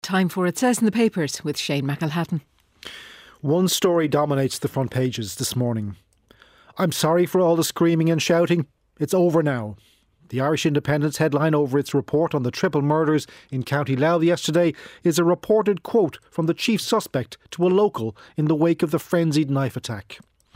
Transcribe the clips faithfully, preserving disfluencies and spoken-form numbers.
Time for It Says in the Papers with Shane McElhatton. One story dominates the front pages this morning. I'm sorry for all the screaming and shouting. It's over now. The Irish Independent's headline over its report on the triple murders in County Louth yesterday is a reported quote from the chief suspect to a local in the wake of the frenzied knife attack.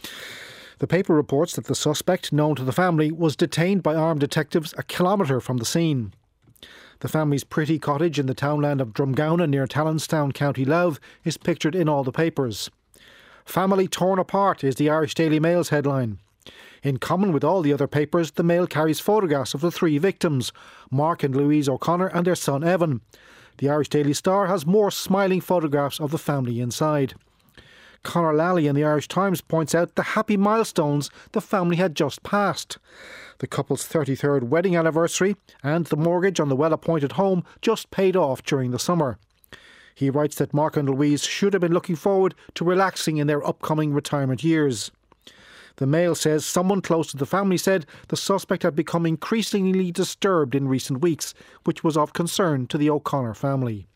The paper reports that the suspect, known to the family, was detained by armed detectives a kilometre from the scene. The family's pretty cottage in the townland of Drumgowna near Talonstown, County Louth, is pictured in all the papers. Family torn apart is the Irish Daily Mail's headline. In common with all the other papers, the Mail carries photographs of the three victims, Mark and Louise O'Connor and their son Evan. The Irish Daily Star has more smiling photographs of the family inside. Conor Lally in the Irish Times points out the happy milestones the family had just passed. The couple's thirty-third wedding anniversary and the mortgage on the well-appointed home just paid off during the summer. He writes that Mark and Louise should have been looking forward to relaxing in their upcoming retirement years. The Mail says someone close to the family said the suspect had become increasingly disturbed in recent weeks, which was of concern to the O'Connor family.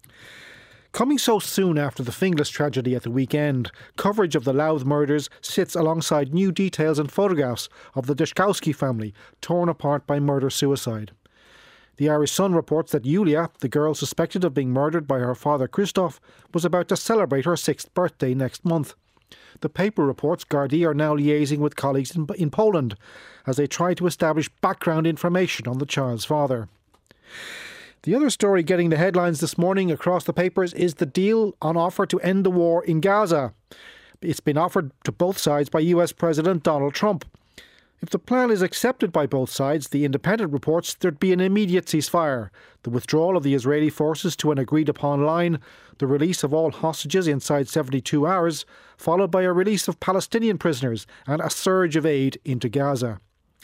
Coming so soon after the Finglas tragedy at the weekend, coverage of the Louth murders sits alongside new details and photographs of the Deshkowski family torn apart by murder-suicide. The Irish Sun reports that Yulia, the girl suspected of being murdered by her father Christoph, was about to celebrate her sixth birthday next month. The paper reports Gardaí are now liaising with colleagues in, in Poland as they try to establish background information on the child's father. The other story getting the headlines this morning across the papers is the deal on offer to end the war in Gaza. It's been offered to both sides by U S President Donald Trump. If the plan is accepted by both sides, the Independent reports there'd be an immediate ceasefire, the withdrawal of the Israeli forces to an agreed-upon line, the release of all hostages inside seventy-two hours, followed by a release of Palestinian prisoners and a surge of aid into Gaza.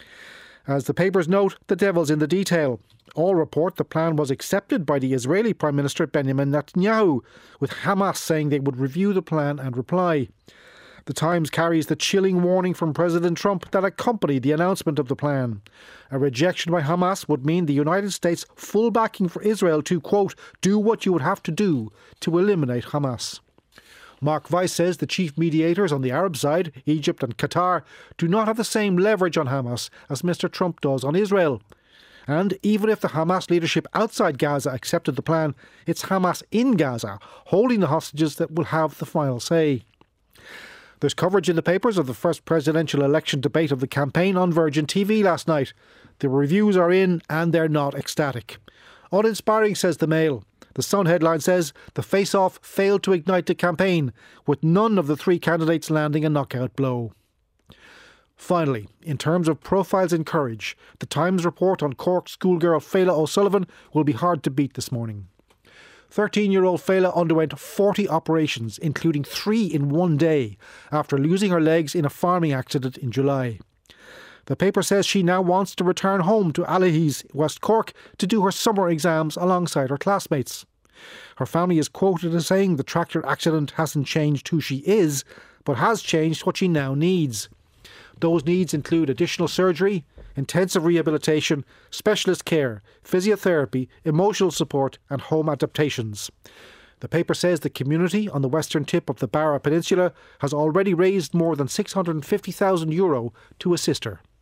As the papers note, the devil's in the detail. All report the plan was accepted by the Israeli Prime Minister Benjamin Netanyahu, with Hamas saying they would review the plan and reply. The Times carries the chilling warning from President Trump that accompanied the announcement of the plan. A rejection by Hamas would mean the United States' full backing for Israel to, quote, do what you would have to do to eliminate Hamas. Mark Weiss says the chief mediators on the Arab side, Egypt and Qatar, do not have the same leverage on Hamas as Mister Trump does on Israel. And even if the Hamas leadership outside Gaza accepted the plan, it's Hamas in Gaza, holding the hostages, that will have the final say. There's coverage in the papers of the first presidential election debate of the campaign on Virgin T V last night. The reviews are in and they're not ecstatic. Uninspiring, says the Mail. The Sun headline says the face-off failed to ignite the campaign, with none of the three candidates landing a knockout blow. Finally, in terms of profiles in courage, the Times report on Cork schoolgirl Fela O'Sullivan will be hard to beat this morning. thirteen-year-old Fela underwent forty operations, including three in one day, after losing her legs in a farming accident in July. The paper says she now wants to return home to Allihies, West Cork, to do her summer exams alongside her classmates. Her family is quoted as saying the tractor accident hasn't changed who she is, but has changed what she now needs. Those needs include additional surgery, intensive rehabilitation, specialist care, physiotherapy, emotional support and home adaptations. The paper says the community on the western tip of the Barra Peninsula has already raised more than six hundred fifty thousand euro to assist her.